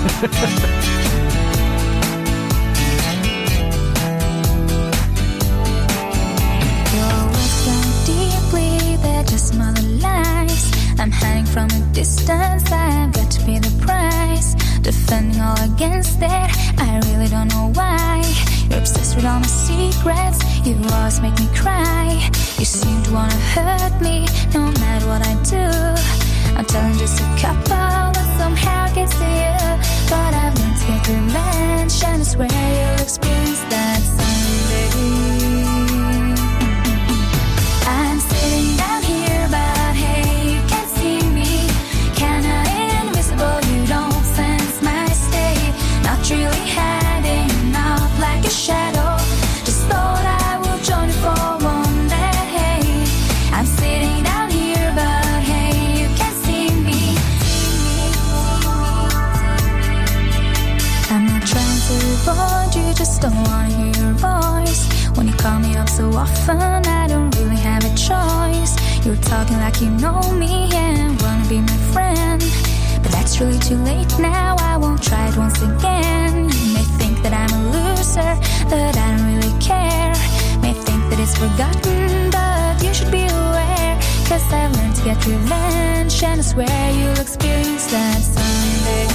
I'm hiding from a distance, I've got to pay the price. Defending all against that, I really don't know why. You're obsessed with all my secrets, you always make me cry. You seem to wanna hurt me, no matter what I do. I'm telling just a couple, but somehow gets to you. But I've learned to get revenge, and I swear you'll experience that someday. I'm sitting down here, but hey, you can't see me. Kinda invisible, you don't sense my state. Not really hiding out like a shadow. Just thought I would join you for one day. I'm sitting down here, but hey, you can't see me. I'm not trying to avoid you, just don't wanna hear your voice. When you call me up so often, I don't really have a choice. You're talking like you know me and wanna be my friend. But that's really too late now, I won't try it once again. You may think that I'm a loser, but I don't really care. May think that it's forgotten, but you should be aware. Cause I've learned to get revenge, and I swear you'll experience that someday.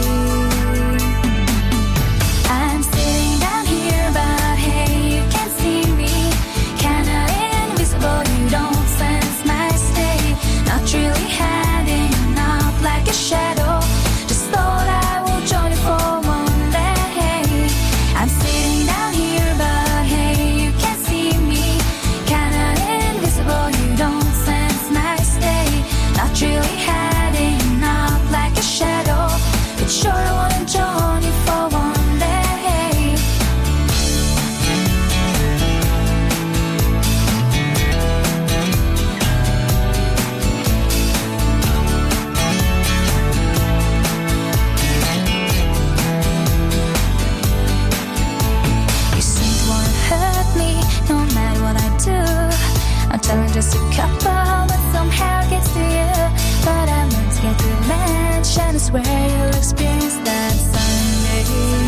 I'm sitting down here, but hey, you can't see me. Kinda invisible, you don't sense my state. Not really hiding out like a shadow. Just thought I would join you for one day. I'm sitting down here, but hey, you can't see me. Kinda invisible, you don't sense my state. Not really hiding out like a shadow. But sure I wanna join you for one day. I'm telling just a couple, but somehow gets to you. But I learned to get revenge, and I swear you'll experience that someday.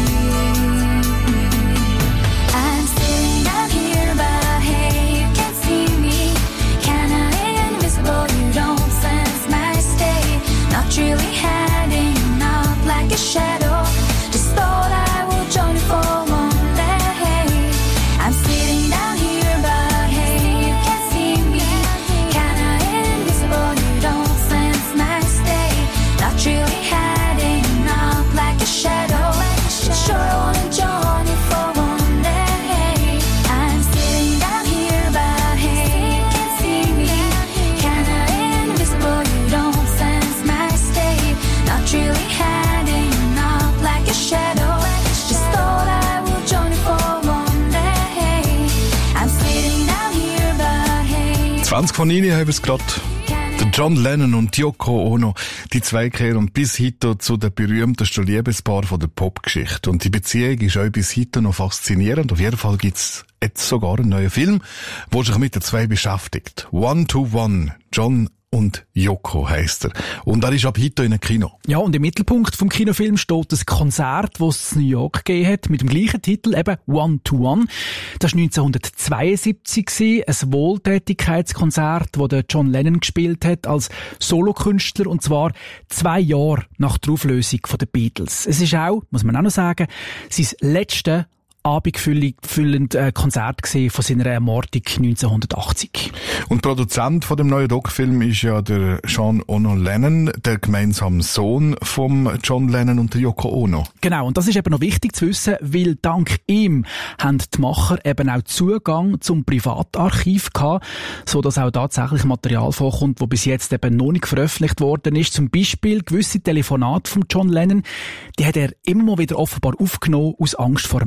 I'm sitting down here, but hey, you can't see me. Kinda invisible, you don't sense my state. Not really hiding out like a shadow. Just thought I would join you for one day. I'm sitting down here, but hey, you can't see me. Kinda invisible, you don't sense my state. Not really hiding out like a shadow. But sure I wanna join you for one day. I'm sitting down here, but hey, you can't see me. Kinda invisible, you don't sense my state. Not really hiding out like a shadow. Just thought I would join you for one day. I'm sitting down here, but hey. zwanzig von Ihnen haben es gerade. Der John Lennon und Yoko Ono, die zwei gehören bis heute zu den berühmtesten Liebespaaren von der Popgeschichte. Und die Beziehung ist auch bis heute noch faszinierend. Auf jeden Fall gibt's jetzt sogar einen neuen Film, der sich mit den zwei beschäftigt. One to One, John und Yoko heisst er. Und er ist ab heute in einem Kino. Ja, und im Mittelpunkt vom Kinofilm steht das Konzert, das es in New York gegeben hat, mit dem gleichen Titel, eben One to One. Das war neunzehnhundertzweiundsiebzig, ein Wohltätigkeitskonzert, das der John Lennon gespielt hat als Solokünstler, und zwar zwei Jahre nach der Auflösung der Beatles. Es ist auch, muss man auch noch sagen, sein letztes abendfüllend äh, Konzert gesehen von seiner Ermordung neunzehnhundertachtzig. Und Produzent von dem neuen Doc-Film ist ja der John Ono Lennon, der gemeinsame Sohn vom John Lennon und der Yoko Ono. Genau, und das ist eben noch wichtig zu wissen, weil dank ihm haben die Macher eben auch Zugang zum Privatarchiv gehabt, so dass auch tatsächlich Material vorkommt, wo bis jetzt eben noch nicht veröffentlicht worden ist. Zum Beispiel gewisse Telefonate von John Lennon, die hat er immer mal wieder offenbar aufgenommen aus Angst vor dem F B I.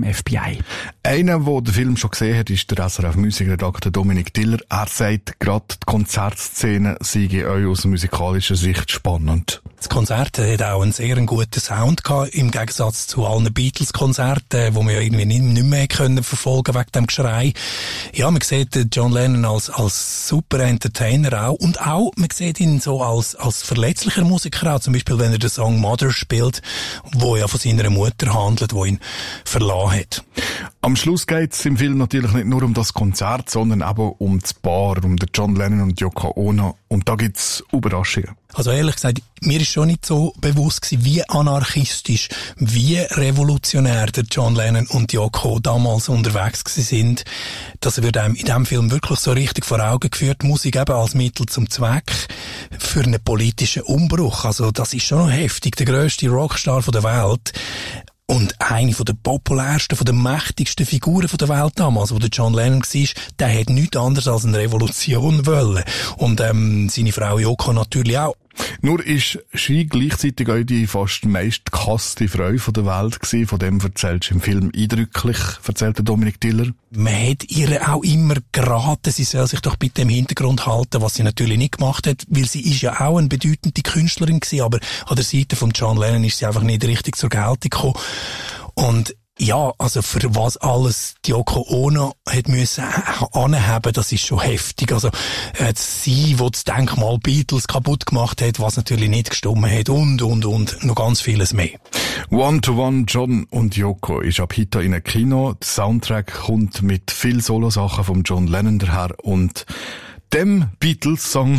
Geschrei. Einer, der den Film schon gesehen hat, ist der S R F-Musikredakteur Dominik Diller. Er sagt, gerade die Konzertszene sei euch aus musikalischer Sicht spannend. Das Konzert hat auch einen sehr guten Sound gehabt, im Gegensatz zu allen Beatles-Konzerten, die wir ja irgendwie nicht, nicht mehr können verfolgen wegen dem Geschrei. Ja, man sieht John Lennon als, als super Entertainer auch. Und auch, man sieht ihn so als, als verletzlicher Musiker auch. Zum Beispiel, wenn er den Song Mother spielt, wo ja von seiner Mutter handelt, die ihn verlassen hat. Am Schluss geht es im Film natürlich nicht nur um das Konzert, sondern eben um das Paar, um den John Lennon und Yoko Ono. Und da gibt es Überraschungen. Also ehrlich gesagt, mir ist schon nicht so bewusst gewesen, wie anarchistisch, wie revolutionär der John Lennon und Yoko damals unterwegs gewesen sind. Das wird einem in diesem Film wirklich so richtig vor Augen geführt. Musik eben als Mittel zum Zweck für einen politischen Umbruch. Also das ist schon noch heftig. Der grösste Rockstar der Welt. Und eine von der populärsten, von der mächtigsten Figuren der Welt damals, wo der John Lennon war, der hat nichts anderes als eine Revolution wollen. Und ähm, seine Frau Yoko natürlich auch. Nur ist sie gleichzeitig auch die fast meist gehasste Frau von der Welt gewesen. Von dem erzählst du im Film eindrücklich, erzählt der Dominik Diller. Man hat ihr auch immer geraten, sie soll sich doch bitte im Hintergrund halten, was sie natürlich nicht gemacht hat, weil sie ist ja auch eine bedeutende Künstlerin gewesen, aber an der Seite von John Lennon ist sie einfach nicht richtig zur Geltung gekommen. Und ja, also für was alles die Yoko Ono hat müssen anhaben, das ist schon heftig. Also äh, sie, die das Denkmal Beatles kaputt gemacht hat, was natürlich nicht gestimmt hat und, und, und noch ganz vieles mehr. One-to-One John und Yoko ist ab heute in einem Kino. Der Soundtrack kommt mit viel Solosachen von John Lennon daher und dem Beatles-Song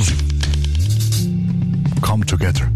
Come Together.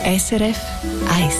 S R F eins.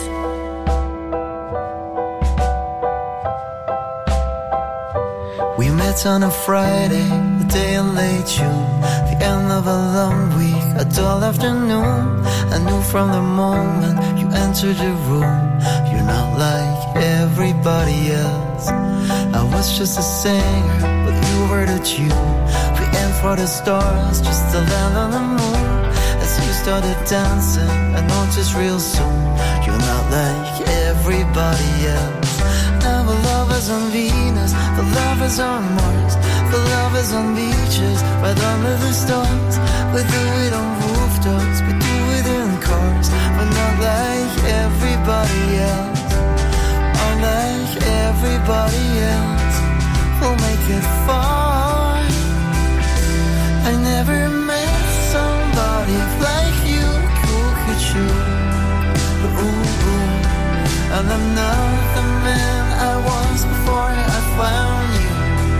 We met on a Friday, a day in late June, the end of a long week, a dull afternoon. I knew from the moment you entered the room, you're not like everybody else. I was just a singer, but you were the tune. We aimed for the stars, just to land on the moon. As you started dancing, I noticed real soon, you're not like everybody else. Now the lovers on Venus, the lovers on Mars, the lovers on beaches, right under the stars. We do it on rooftops, we do it in cars. We're not like everybody else, unlike everybody else. We'll make it far. I never met somebody like you, cool could you? Ooh, ooh. And I'm not the man I was before I found you.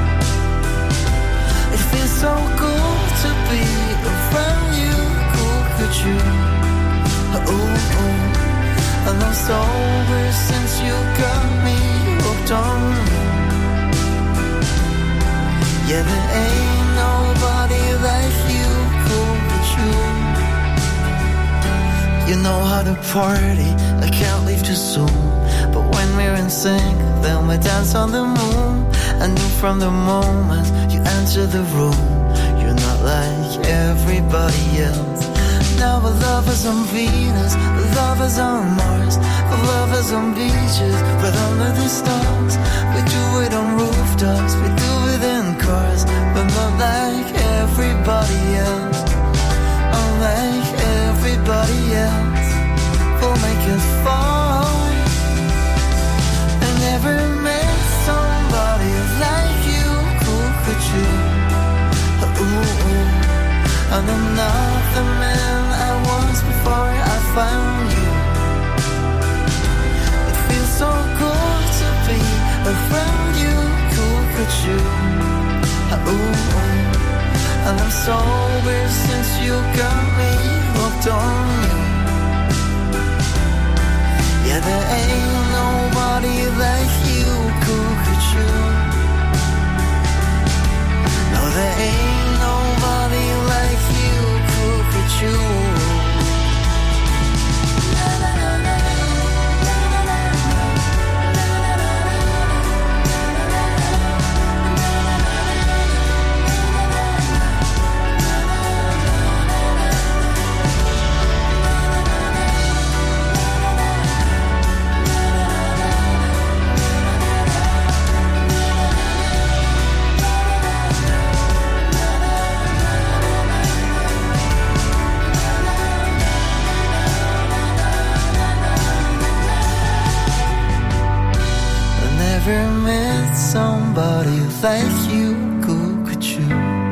It feels so good to be around you, cool could you? Ooh, ooh. And I'm sober since you got me hooked on you. Yeah, there ain't nobody like you, cool could you? You know how to party, I can't leave too soon. But when we're in sync, then we dance on the moon. I knew from the moment you entered the room, you're not like everybody else. Now we're lovers on Venus, we're lovers on Mars, we're lovers on beaches, right under the stars. We do it on rooftops, we do it in cars. We're not like everybody else, unlike everybody else. We'll make it far. I never met somebody like you, cool could you? Ooh, ooh. And I'm not the man I was before I found you. It feels so good to be around you, cool could you? Ooh, ooh. And I'm sober since you got me hooked on you. Yeah, there ain't nobody like you, cool could you? No, there ain't nobody like you, cool could you? Never met somebody like you, cool could you?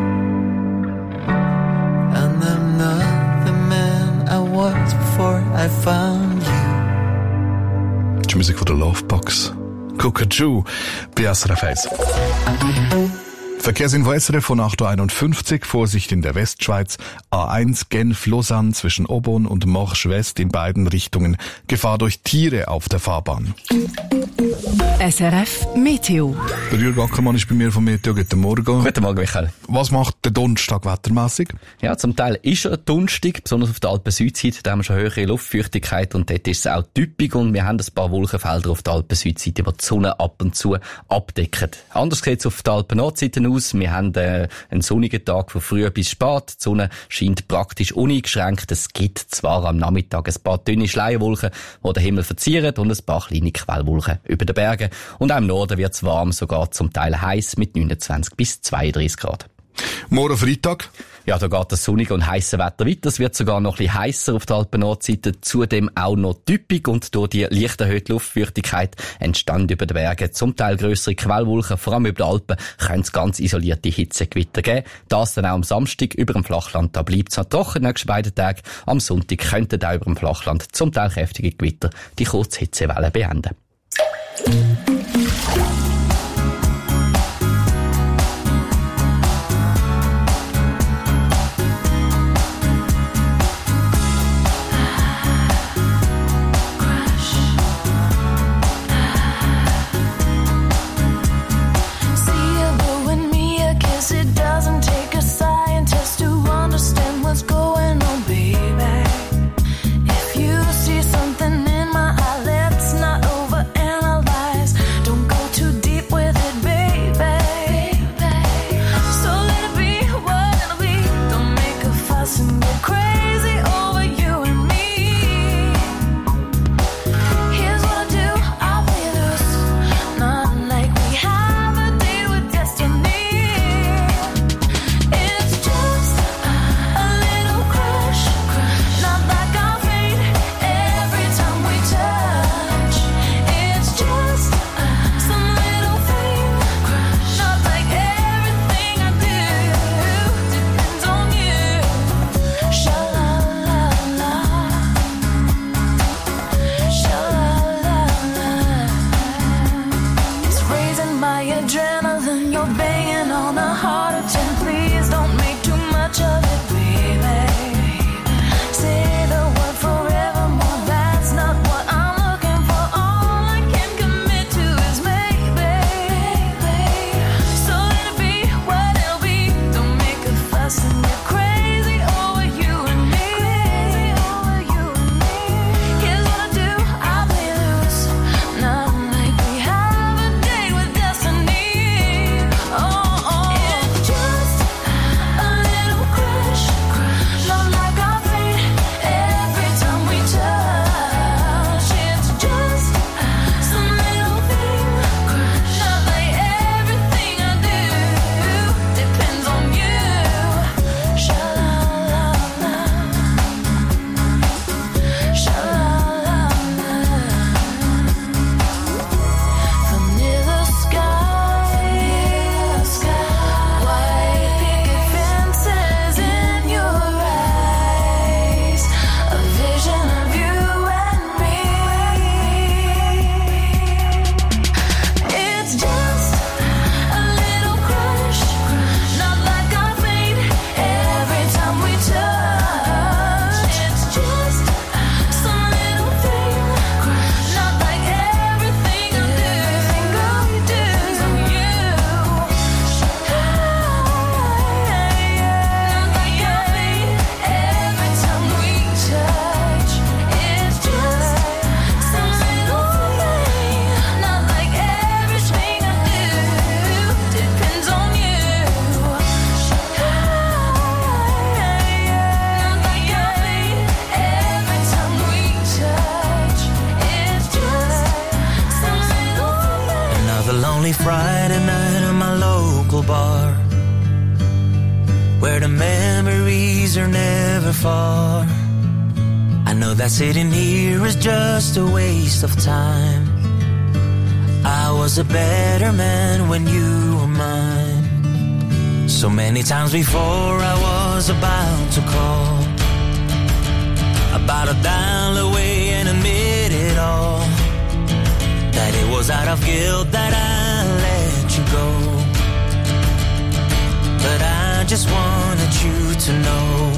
And I'm not the man I was before I found you. Die Musik von der Lovebox. Cockatoo bei S R F eins. Verkehrsinfo S R F von acht Uhr einundfünfzig. Vorsicht in der Westschweiz. A eins Genf-Lausanne zwischen Obon und Morsch West in beiden Richtungen. Gefahr durch Tiere auf der Fahrbahn. S R F Meteo. Der Jürg Ackermann ist bei mir vom Meteo. Guten Morgen. Guten Morgen, Michael. Was macht der Donnerstag wettermässig? Ja, zum Teil ist er Donnerstag, besonders auf der Alpen-Südseite. Da haben wir schon höhere Luftfeuchtigkeit und dort ist es auch typisch. Und wir haben ein paar Wolkenfelder auf der Alpen-Südseite, die die Sonne ab und zu abdecken. Anders sieht es auf der Alpen-Nordseite aus. Wir haben äh, einen sonnigen Tag von früh bis spät. Die Sonne scheint praktisch uneingeschränkt. Es gibt zwar am Nachmittag ein paar dünne Schleierwolken, die den Himmel verzieren, und ein paar kleine Quellwolken über den Bergen. Und auch im Norden wird es warm, sogar zum Teil heiß mit neunundzwanzig bis zweiunddreißig Grad. Morgen Freitag? Ja, da geht das sonnige und heisse Wetter weiter. Es wird sogar noch ein bisschen heisser auf der Alpen-Nordseite. Zudem auch noch typisch, und durch die leicht erhöhte Luftfeuchtigkeit entstand über den Bergen zum Teil grössere Quellwolken. Vor allem über den Alpen können es ganz isolierte Hitzegewitter geben. Das dann auch am Samstag über dem Flachland. Da bleibt es noch trocken nächsten beiden Tagen. Am Sonntag könnten auch über dem Flachland zum Teil kräftige Gewitter die kurze Hitzewelle beenden. lonely Friday night at my local bar, where the memories are never far. I know that sitting here is just a waste of time. I was a better man when you were mine. So many times before I was about to call, about a dial away and admit it all, that it was out of guilt that I let you go. But I just wanted you to know,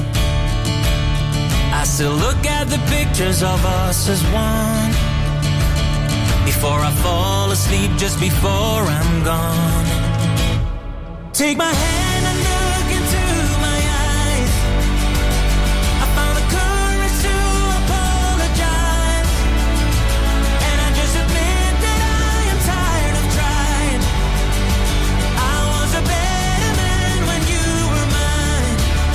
I still look at the pictures of us as one, before I fall asleep, just before I'm gone. Take my hand and look into my eyes. I found the courage to apologize, and I just admit that I am tired of trying. I was a better man when you were mine.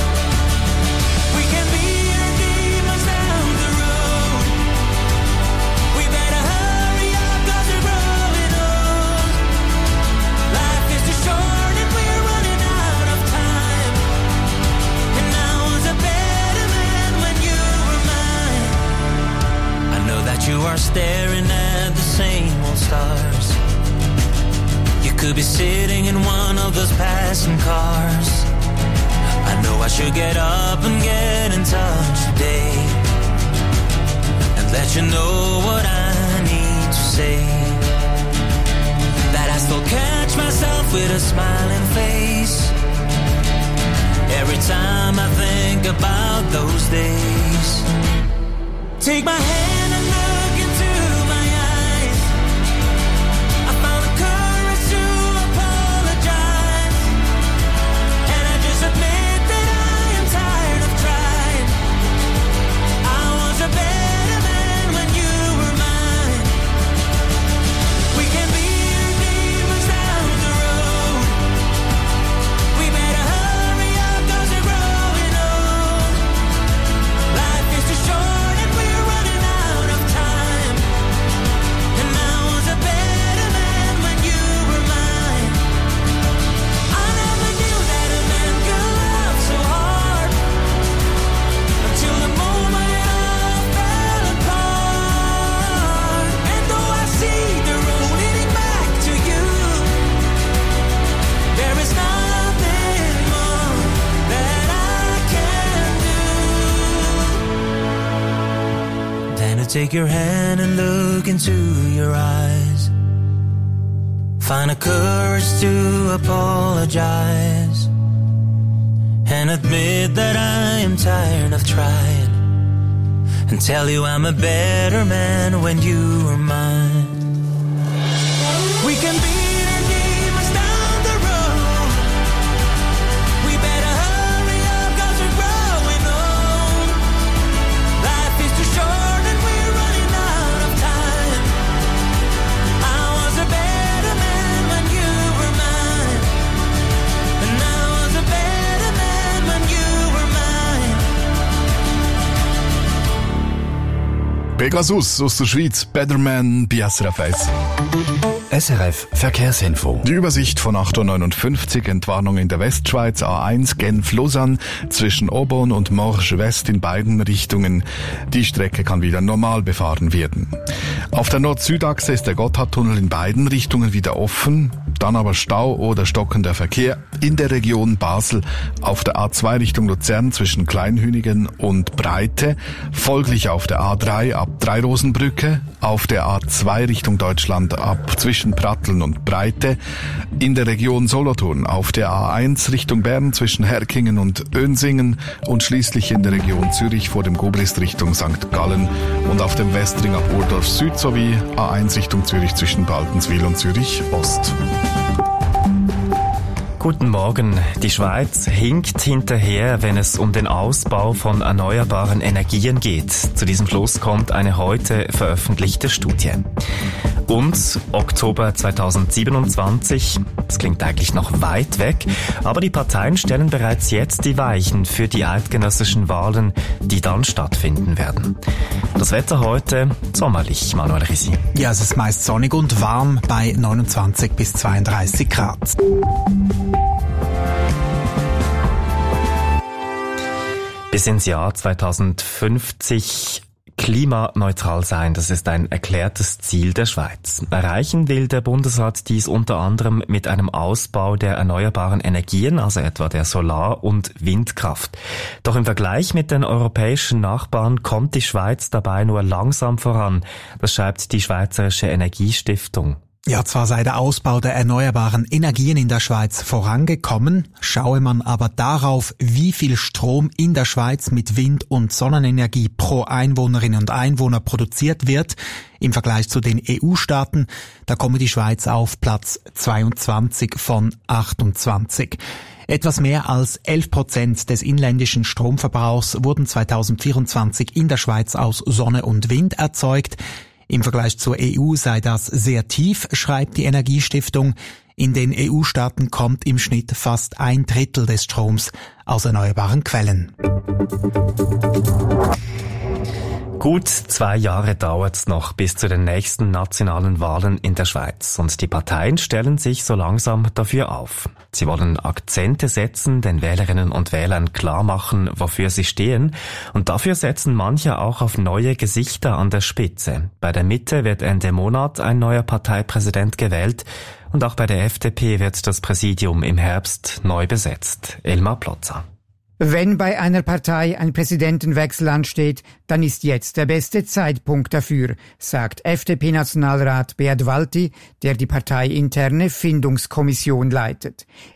We can be our demons down the road. We better hurry up 'cause we're growing old. Life is too short and we're running out of time. And I was a better man when you were mine. I know that you are staring at the same old stars. You could be sitting in one of those passing cars. I know I should get up and get in touch today, and let you know what I need to say. That I still catch myself with a smiling face every time I think about those days. Take my hand and look into my eyes. I found the courage to apologize, and I just admit that I am tired of trying. I was a better man when you were mine. We can be our demons down the road. We better hurry up 'cause we're growing old. Life is too short and we're running out of time. And I was a better man when you were mine. I never knew that a man could love so hard, until the moment it all fell apart. And though I see the road leading back to you, there is nothing more that I can do than to take your hand and look into your eyes. Find a courage to apologize, and admit that I am tired of trying, and tell you I'm a better man when you were mine. We can be our demons down the road. We better hurry up 'cause we're growing old. Life is too short and we're running out of time. I was a better man when you were mine. And I was a better man when you were mine. Pegasus aus der Schweiz, Better Man bei S R F eins. S R F Verkehrsinfo. Die Übersicht von acht Uhr neunundfünfzig, Entwarnung in der Westschweiz, A eins Genf-Lausanne, zwischen Aubonne und Morges West in beiden Richtungen. Die Strecke kann wieder normal befahren werden. Auf der Nord-Süd-Achse ist der Gotthardtunnel in beiden Richtungen wieder offen, dann aber Stau oder stockender Verkehr in der Region Basel auf der A zwei Richtung Luzern zwischen Kleinhünigen und Breite, folglich auf der A drei ab Dreirosenbrücke, auf der A zwei Richtung Deutschland ab zwischen Pratteln und Breite, in der Region Solothurn auf der A eins Richtung Bern zwischen Herkingen und Önsingen und schließlich in der Region Zürich vor dem Gubrist Richtung Sankt Gallen und auf dem Westring ab Urdorf Süd sowie A eins Richtung Zürich zwischen Baltenswil und Zürich Ost. Guten Morgen. Die Schweiz hinkt hinterher, wenn es um den Ausbau von erneuerbaren Energien geht. Zu diesem Schluss kommt eine heute veröffentlichte Studie. Und Oktober zweitausendsiebenundzwanzig, das klingt eigentlich noch weit weg, aber die Parteien stellen bereits jetzt die Weichen für die eidgenössischen Wahlen, die dann stattfinden werden. Das Wetter heute sommerlich, Manuel Risi. Ja, es ist meist sonnig und warm bei neunundzwanzig bis zweiunddreißig Grad. Bis ins Jahr zweitausendfünfzig klimaneutral sein, das ist ein erklärtes Ziel der Schweiz. Erreichen will der Bundesrat dies unter anderem mit einem Ausbau der erneuerbaren Energien, also etwa der Solar- und Windkraft. Doch im Vergleich mit den europäischen Nachbarn kommt die Schweiz dabei nur langsam voran. Das schreibt die Schweizerische Energiestiftung. Ja, zwar sei der Ausbau der erneuerbaren Energien in der Schweiz vorangekommen, schaue man aber darauf, wie viel Strom in der Schweiz mit Wind- und Sonnenenergie pro Einwohnerin und Einwohner produziert wird, im Vergleich zu den E U-Staaten, da komme die Schweiz auf Platz zweiundzwanzig von achtundzwanzig. Etwas mehr als elf Prozent des inländischen Stromverbrauchs wurden zweitausendvierundzwanzig in der Schweiz aus Sonne und Wind erzeugt. Im Vergleich zur E U sei das sehr tief, schreibt die Energiestiftung. In den E U-Staaten kommt im Schnitt fast ein Drittel des Stroms aus erneuerbaren Quellen. Gut zwei Jahre dauert's noch bis zu den nächsten nationalen Wahlen in der Schweiz und die Parteien stellen sich so langsam dafür auf. Sie wollen Akzente setzen, den Wählerinnen und Wählern klar machen, wofür sie stehen und dafür setzen manche auch auf neue Gesichter an der Spitze. Bei der Mitte wird Ende Monat ein neuer Parteipräsident gewählt und auch bei der F D P wird das Präsidium im Herbst neu besetzt. Elmar Plotzer. Wenn bei einer Partei ein Präsidentenwechsel ansteht, dann ist jetzt der beste Zeitpunkt dafür, sagt F D P-Nationalrat Beat Walti, der die parteiinterne Findungskommission leitet.